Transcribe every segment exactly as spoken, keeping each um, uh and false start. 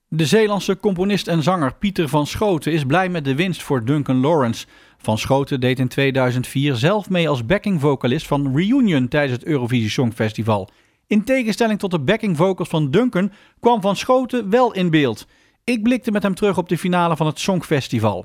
De Zeelandse componist en zanger Pieter van Schooten is blij met de winst voor Duncan Lawrence. Van Schooten deed in tweeduizend vier zelf mee als backingvocalist van Reunion tijdens het Eurovisie Songfestival. In tegenstelling tot de backingvocals van Duncan kwam Van Schooten wel in beeld. Ik blikte met hem terug op de finale van het Songfestival.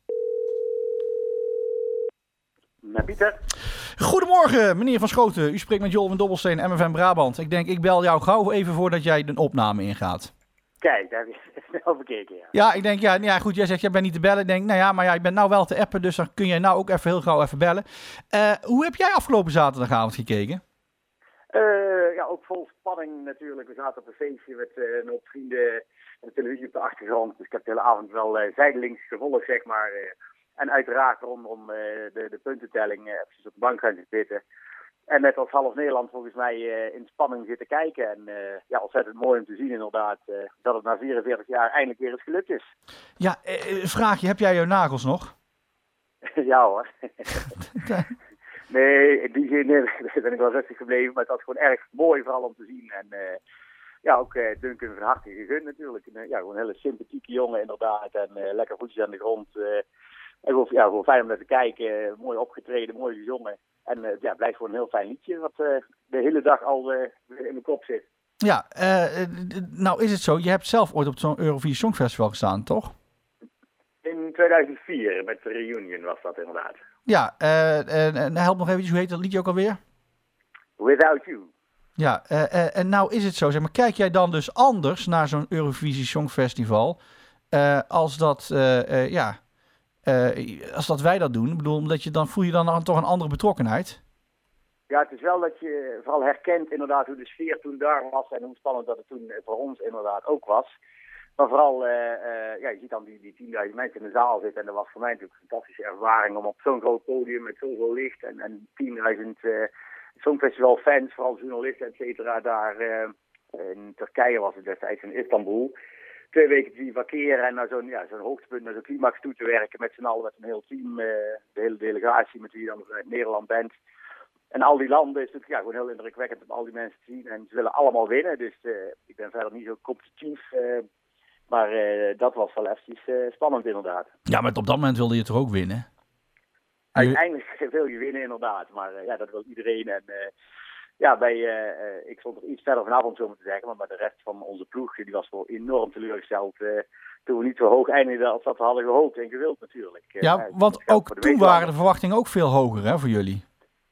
Met Pieter. Goedemorgen, meneer Van Schooten. U spreekt met Joel van Dobbelsteen, M F M Brabant. Ik denk, ik bel jou gauw even voordat jij de opname ingaat. Kijk, daar heb je snel bekeken. Ja. Ja, ik denk, ja, ja goed, jij zegt, jij bent niet te bellen. Ik denk, nou ja, maar ja, je bent nou wel te appen, dus dan kun jij nou ook even heel gauw even bellen. Uh, hoe heb jij afgelopen zaterdagavond gekeken? Uh, ja, ook vol spanning natuurlijk. We zaten op een feestje met uh, een hoop vrienden en de televisie op de achtergrond. Dus ik heb de hele avond wel uh, zijdelings gevolgd, zeg maar. Uh, en uiteraard rondom uh, de, de puntentelling uh, eventjes op de bank gaan zitten. En net als half Nederland volgens mij uh, in spanning zitten kijken. En uh, ja, ontzettend mooi om te zien inderdaad uh, dat het na vierenveertig jaar eindelijk weer eens gelukt is. Ja, uh, vraagje, heb jij je nagels nog? Ja hoor. Nee, in die zin ben ik wel rustig gebleven. Maar het was gewoon erg mooi vooral om te zien. En uh, ja, ook uh, Duncan van harte gegund natuurlijk. En, uh, ja, gewoon een hele sympathieke jongen inderdaad. En uh, lekker voetjes aan de grond. Uh, en gewoon, ja, gewoon fijn om naar te kijken. Uh, mooi opgetreden, mooi gezongen. En uh, ja, het blijft gewoon een heel fijn liedje. Wat uh, de hele dag al uh, in mijn kop zit. Ja, uh, nou is het zo. Je hebt zelf ooit op zo'n Eurovisie Songfestival gestaan, toch? In tweeduizend vier met de Reunion was dat inderdaad. Ja, uh, en help nog eventjes, hoe heet dat liedje ook alweer? Without You. Ja, uh, uh, en nou is het zo, zeg maar, kijk jij dan dus anders naar zo'n Eurovisie Songfestival uh, als dat, uh, uh, ja, uh, als dat wij dat doen? Ik bedoel, omdat je dan voel je dan toch een andere betrokkenheid? Ja, het is wel dat je vooral herkent inderdaad hoe de sfeer toen daar was en hoe spannend dat het toen voor ons inderdaad ook was. Maar vooral, uh, uh, ja, je ziet dan die, die tienduizend mensen in de zaal zitten. En dat was voor mij natuurlijk een fantastische ervaring om op zo'n groot podium met zoveel licht en, en tienduizend uh, Songfestival-fans, vooral journalisten, et cetera, daar uh, in Turkije was het destijds, in Istanbul. Twee weken te bivakeren en naar zo'n ja, zo'n hoogtepunt, naar zo'n climax toe te werken met z'n allen, met een heel team, uh, de hele delegatie met wie je dan vanuit Nederland bent. En al die landen is natuurlijk ja, gewoon heel indrukwekkend om al die mensen te zien. En ze willen allemaal winnen, dus uh, ik ben verder niet zo competitief. Uh, Maar uh, dat was wel eventjes uh, spannend inderdaad. Ja, maar op dat moment wilde je toch ook winnen? Uiteindelijk wil je winnen inderdaad. Maar uh, ja, dat wil iedereen. En uh, ja, bij, uh, uh, ik stond er iets verder vanaf om zo maar te zeggen. Maar bij de rest van onze ploeg, die was wel enorm teleurgesteld. Uh, toen we niet zo hoog eindigden als dat we hadden gehoopt en gewild natuurlijk. Uh, ja, want ook toen waren de verwachtingen ook veel hoger hè, voor jullie.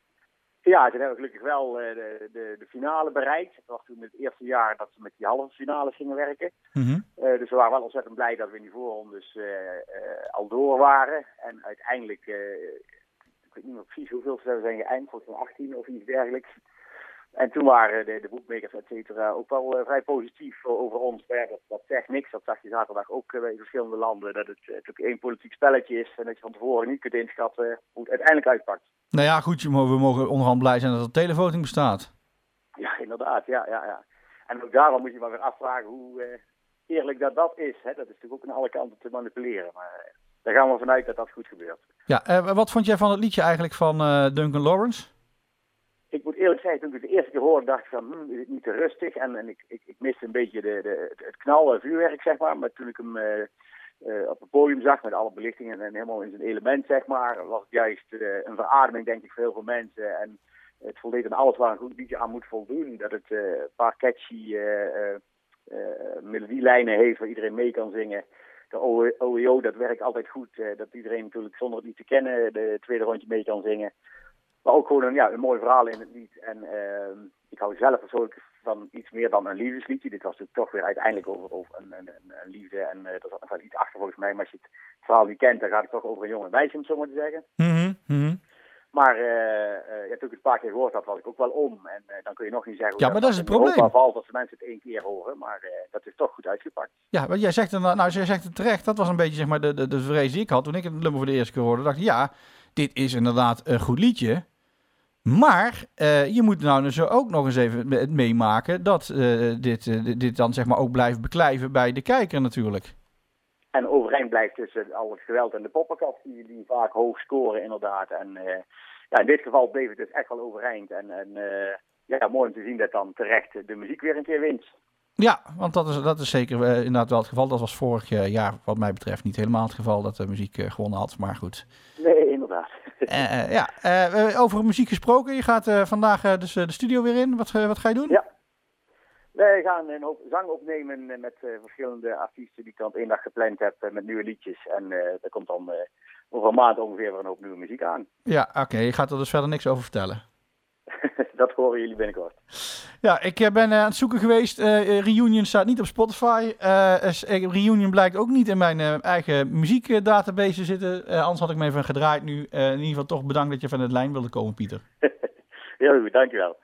Ja, toen hebben we gelukkig wel uh, de, de, de finale bereikt. Het was toen het eerste jaar dat we met die halve finales gingen werken. Mm-hmm. Uh, dus we waren wel ontzettend blij dat we in die voorrondes uh, uh, al door waren. En uiteindelijk, uh, ik weet niet meer precies hoeveel we zijn geëindigd, volgens mij achttien of iets dergelijks. En toen waren de, de boekmakers, et cetera, ook wel uh, vrij positief over ons. Maar ja, dat, dat zegt niks. Dat zag je zaterdag ook uh, bij verschillende landen. Dat het natuurlijk uh, één politiek spelletje is. En dat je van tevoren niet kunt inschatten hoe het uiteindelijk uitpakt. Nou ja, goed. We mogen onderhand blij zijn dat er televoting bestaat. Ja, inderdaad. Ja, ja, ja. En ook daarom moet je maar weer afvragen hoe uh, eerlijk dat dat is. Hè? Dat is natuurlijk ook aan alle kanten te manipuleren. Maar uh, daar gaan we vanuit dat dat goed gebeurt. Ja, uh, wat vond jij van het liedje eigenlijk van uh, Duncan Lawrence? Ik moet eerlijk zeggen, toen ik het de eerste keer hoorde, dacht ik van, hm, is het niet te rustig? En, en ik, ik, ik miste een beetje de, de, het knal en vuurwerk, zeg maar. Maar toen ik hem uh, uh, op het podium zag, met alle belichtingen en helemaal in zijn element, zeg maar, was het juist uh, een verademing, denk ik, voor heel veel mensen. En het voldeed aan alles waar een goed liedje aan moet voldoen. Dat het uh, een paar catchy uh, uh, uh, melodielijnen heeft waar iedereen mee kan zingen. De O E O, dat werkt altijd goed. Uh, dat iedereen natuurlijk zonder het niet te kennen de tweede rondje mee kan zingen. Maar ook gewoon een, ja, een mooi verhaal in het lied. En uh, ik hou zelf persoonlijk van iets meer dan een liefdesliedje. Dit was natuurlijk toch weer uiteindelijk over, over een, een, een liefde. En uh, er zat nog wel iets achter volgens mij. Maar als je het verhaal niet kent, dan gaat het toch over een jonge meisje, om het zo maar te zeggen. Mm-hmm. Mm-hmm. Maar uh, uh, ja, toen ik het een paar keer gehoord had, was ik ook wel om. En uh, dan kun je nog niet zeggen... Ja, maar dat is het probleem. Valt als de mensen het één keer horen. Maar uh, dat is toch goed uitgepakt. Ja, want jij zegt het, nou, jij zegt het terecht. Dat was een beetje zeg maar, de, de, de vrees die ik had. Toen ik het nummer voor de eerste keer hoorde, dacht ik... Ja, dit is inderdaad een goed liedje. Maar uh, je moet nou dus ook nog eens even meemaken... dat uh, dit, uh, dit dan zeg maar ook blijft beklijven bij de kijker natuurlijk. En overeind blijft tussen al het geweld en de poppenkast... die, die vaak hoog scoren inderdaad. En... Uh, Ja, in dit geval bleef het dus echt wel overeind. En, en uh, ja, mooi om te zien dat dan terecht de muziek weer een keer wint. Ja, want dat is, dat is zeker uh, inderdaad wel het geval. Dat was vorig uh, jaar wat mij betreft niet helemaal het geval dat de muziek uh, gewonnen had. Maar goed. Nee, inderdaad. uh, uh, ja, uh, over muziek gesproken. Je gaat uh, vandaag uh, dus uh, de studio weer in. Wat, uh, wat ga je doen? Ja. Wij gaan een hoop zang opnemen met uh, verschillende artiesten die ik dan één dag gepland heb uh, met nieuwe liedjes. En uh, er komt dan uh, over een maand ongeveer weer een hoop nieuwe muziek aan. Ja, oké. Okay. Je gaat er dus verder niks over vertellen. Dat horen jullie binnenkort. Ja, ik uh, ben uh, aan het zoeken geweest. Uh, Reunion staat niet op Spotify. Uh, uh, Reunion blijkt ook niet in mijn uh, eigen muziekdatabase zitten. Uh, anders had ik me even gedraaid nu. Uh, in ieder geval toch bedankt dat je van het lijn wilde komen, Pieter. Heel goed, dankjewel.